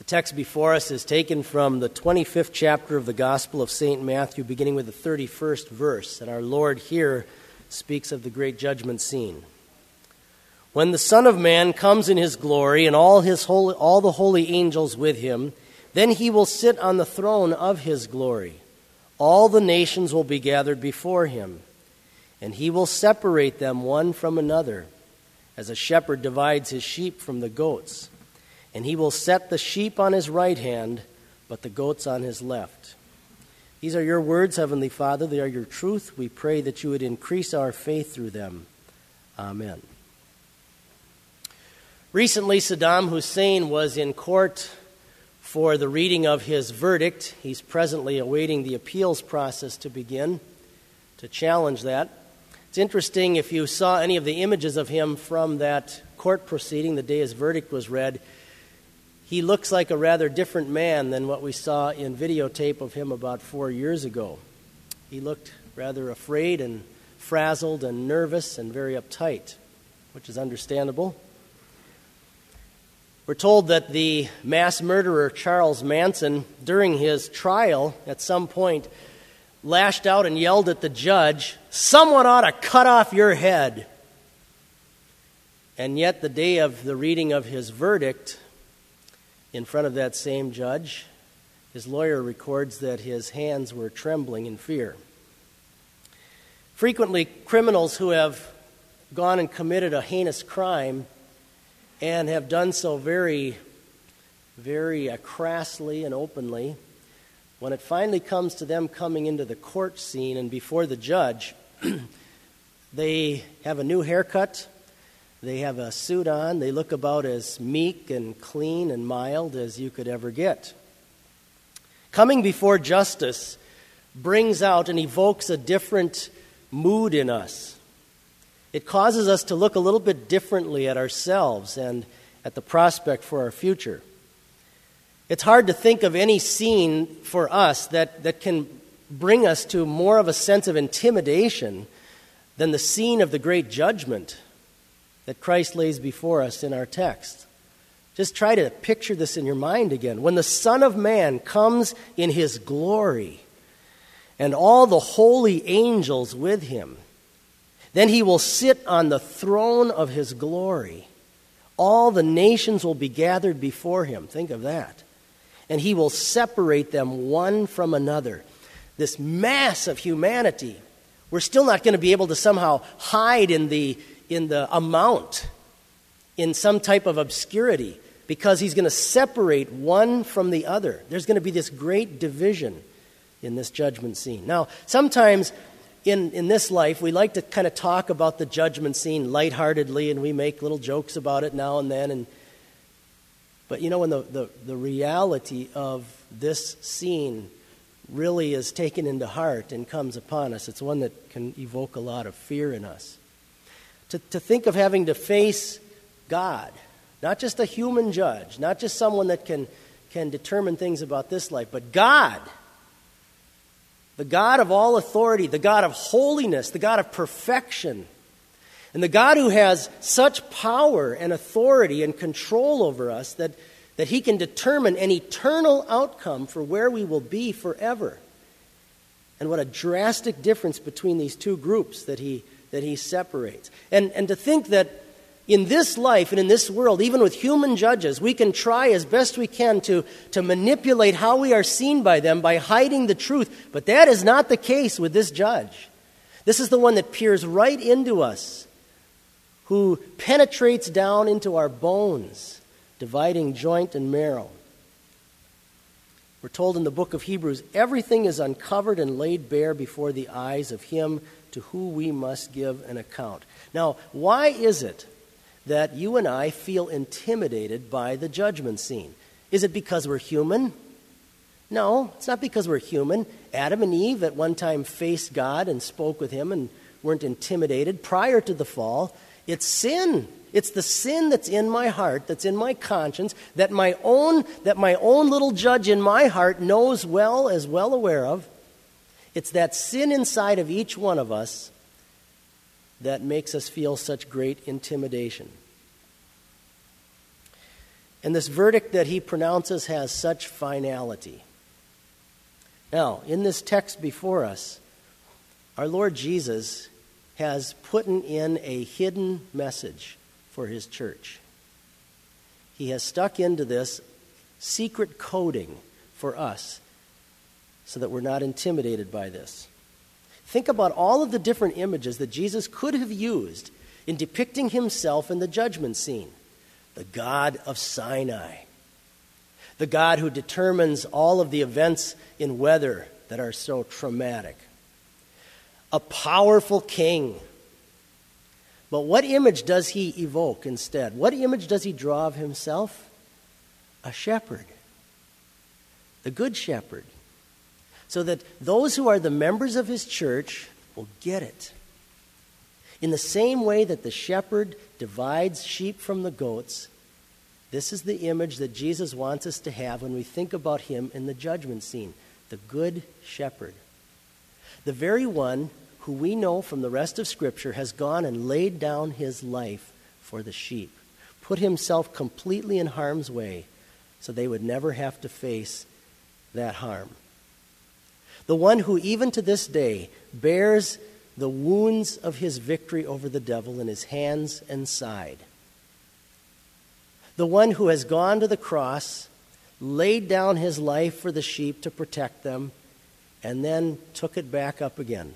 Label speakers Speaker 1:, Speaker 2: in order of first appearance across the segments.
Speaker 1: text before us is taken from the 25th chapter of the Gospel of St. Matthew, beginning with the 31st verse. And our Lord here speaks of the great judgment scene. When the Son of Man comes in his glory and all the holy angels with him, then he will sit on the throne of his glory. All the nations will be gathered before him, and he will separate them one from another, as a shepherd divides his sheep from the goats. And he will set the sheep on his right hand, but the goats on his left. These are your words, Heavenly Father. They are your truth. We pray that you would increase our faith through them. Amen. Recently, Saddam Hussein was in court for the reading of his verdict. He's presently awaiting the appeals process to begin, to challenge that. It's interesting, if you saw any of the images of him from that court proceeding the day his verdict was read, he looks like a rather different man than what we saw in videotape of him about 4 years ago. He looked rather afraid and frazzled and nervous and very uptight, which is understandable. We're told that the mass murderer Charles Manson, during his trial, at some point, lashed out and yelled at the judge, "Someone ought to cut off your head." And yet, the day of the reading of his verdict, in front of that same judge, his lawyer records that his hands were trembling in fear. Frequently, criminals who have gone and committed a heinous crime and have done so very, very crassly and openly, when it finally comes to them coming into the court scene and before the judge, they have a new haircut, they have a suit on, they look about as meek and clean and mild as you could ever get. Coming before justice brings out and evokes a different mood in us. It causes us to look a little bit differently at ourselves and at the prospect for our future. It's hard to think of any scene for us that can bring us to more of a sense of intimidation than the scene of the great judgment that Christ lays before us in our text. Just try to picture this in your mind again. When the Son of Man comes in his glory and all the holy angels with him, then he will sit on the throne of his glory. All the nations will be gathered before him. Think of that. And he will separate them one from another. This mass of humanity, we're still not going to be able to somehow hide in the amount, in some type of obscurity, because he's going to separate one from the other. There's going to be this great division in this judgment scene. Now, sometimes in this life, we like to kind of talk about the judgment scene lightheartedly, and we make little jokes about it now and then. But you know, when the reality of this scene really is taken into heart and comes upon us, it's one that can evoke a lot of fear in us. To think of having to face God, not just a human judge, not just someone that can determine things about this life, but God, the God of all authority, the God of holiness, the God of perfection, and the God who has such power and authority and control over us that he can determine an eternal outcome for where we will be forever. And what a drastic difference between these two groups that he separates. And to think that in this life and in this world, even with human judges, we can try as best we can to manipulate how we are seen by them by hiding the truth. But that is not the case with this judge. This is the one that peers right into us, who penetrates down into our bones, dividing joint and marrow. We're told in the book of Hebrews, everything is uncovered and laid bare before the eyes of him to whom we must give an account. Now, why is it that you and I feel intimidated by the judgment scene? Is it because we're human? No, it's not because we're human. Adam and Eve at one time faced God and spoke with him and weren't intimidated prior to the fall. It's sin. It's the sin that's in my heart, that's in my conscience, that my own little judge in my heart knows well, is well aware of. It's that sin inside of each one of us that makes us feel such great intimidation. And this verdict that he pronounces has such finality. Now, in this text before us, our Lord Jesus has put in a hidden message for his church. He has stuck into this secret coding for us so that we're not intimidated by this. Think about all of the different images that Jesus could have used in depicting himself in the judgment scene. The God of Sinai, the God who determines all of the events in weather that are so traumatic, a powerful king. But what image does he evoke instead? What image does he draw of himself? A shepherd, the good shepherd, so that those who are the members of his church will get it. In the same way that the shepherd divides sheep from the goats, this is the image that Jesus wants us to have when we think about him in the judgment scene, the good shepherd. The very one who we know from the rest of Scripture has gone and laid down his life for the sheep, put himself completely in harm's way so they would never have to face that harm. The one who even to this day bears the wounds of his victory over the devil in his hands and side. The one who has gone to the cross, laid down his life for the sheep to protect them, and then took it back up again.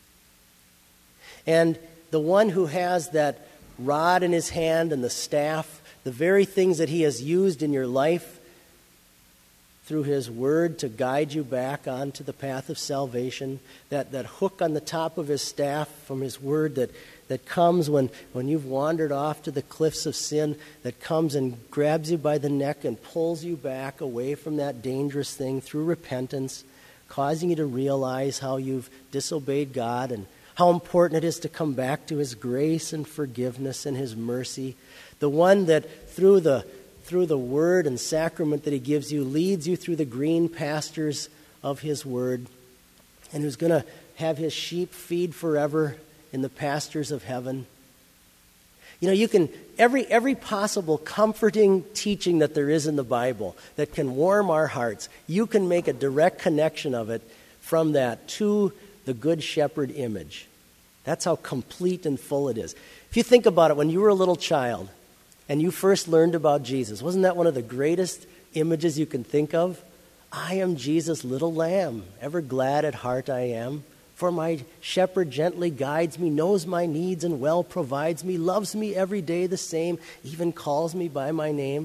Speaker 1: And the one who has that rod in his hand and the staff, the very things that he has used in your life through his word to guide you back onto the path of salvation, that hook on the top of his staff from his word that comes when you've wandered off to the cliffs of sin, that comes and grabs you by the neck and pulls you back away from that dangerous thing through repentance, causing you to realize how you've disobeyed God and how important it is to come back to his grace and forgiveness and his mercy. The one that through the word and sacrament that he gives you leads you through the green pastures of his word, and who's going to have his sheep feed forever in the pastures of heaven. You know, you can every possible comforting teaching that there is in the Bible that can warm our hearts, you can make a direct connection of it from that to the Good Shepherd image. That's how complete and full it is. If you think about it, when you were a little child and you first learned about Jesus, wasn't that one of the greatest images you can think of? I am Jesus' little lamb, ever glad at heart I am. For my shepherd gently guides me, knows my needs and well provides me, loves me every day the same, even calls me by my name.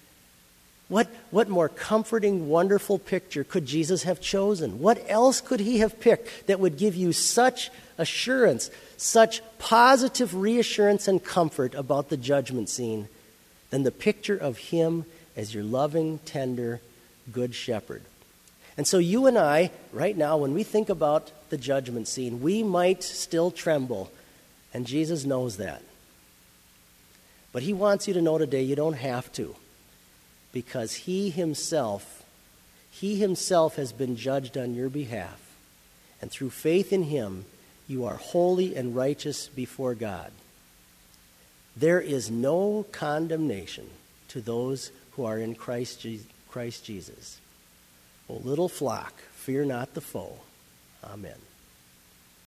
Speaker 1: What more comforting, wonderful picture could Jesus have chosen? What else could he have picked that would give you such assurance, such positive reassurance and comfort about the judgment scene than the picture of him as your loving, tender, good shepherd? And so you and I, right now, when we think about the judgment scene, we might still tremble, and Jesus knows that. But he wants you to know today you don't have to, because he himself has been judged on your behalf. And through faith in him, you are holy and righteous before God. There is no condemnation to those who are in Christ Jesus. O little flock, fear not the foe. Amen.